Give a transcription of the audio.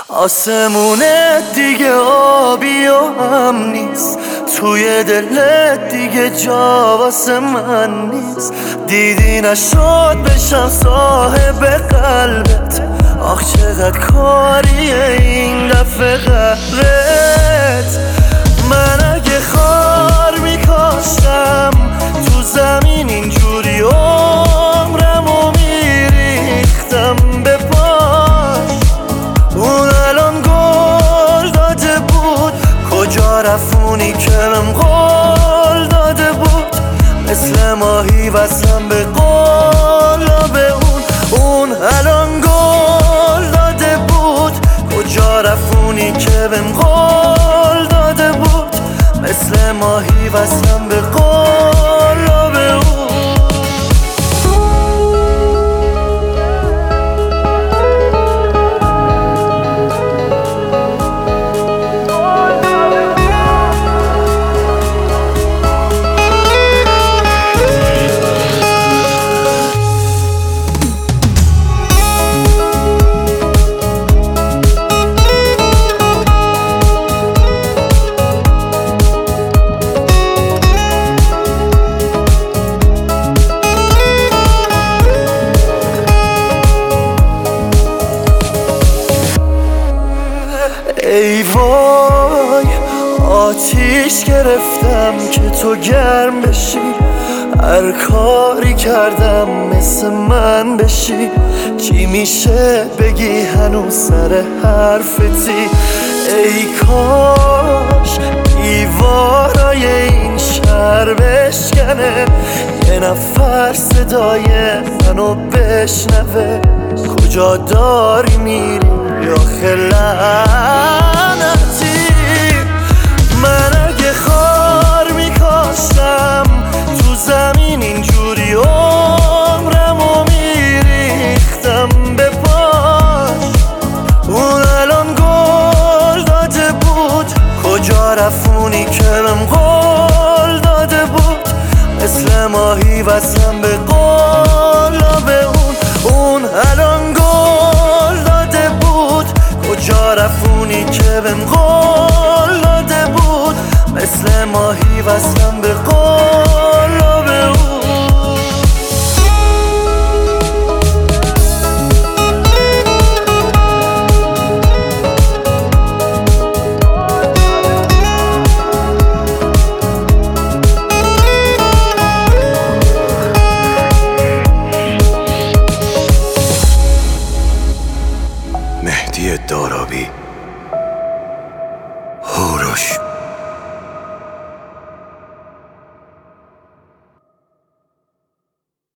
آسمونه دیگه آبی و هم نیست، توی دلت دیگه جا واسه من نیست. دیدی نشد بشم صاحب قلبت، آخ چقدر کاریه این دفعه قبرت. من اگه خار میکاشتم تو زمین اینجوری عمرمو میریختم به پاش. اون الان گل داده بود، کجا رفونی که بهم قول داده بود. مثل ماهی وصلم به قلاب اون الان گل داده بود، کجا رفونی که بهم قول داده بود. مثل ماهی وصلم به قلاب اون. ای وای آتیش گرفتم که تو گرم بشی، هر کاری کردم مثل من بشی. چی میشه بگی هنوز سر حرفتی؟ ای کاش دیوارای این شهر بشکنه، یه نفر صدای منو بشنوه. کجا داری میری یا خلعنتی؟ من اگه خار میکاشتم تو زمین اینجوری عمرمو میریختم به پاش. اون الان گل داده بود، کجا رفونی که بهم قول داده بود. مثل ماهی وصلم به قلاب اون الان گل داده بود، کجا رفونی که بهم قول داده بود. مثل ماهی وصلم به قلاب اون. مهدی دارابی، هوروش.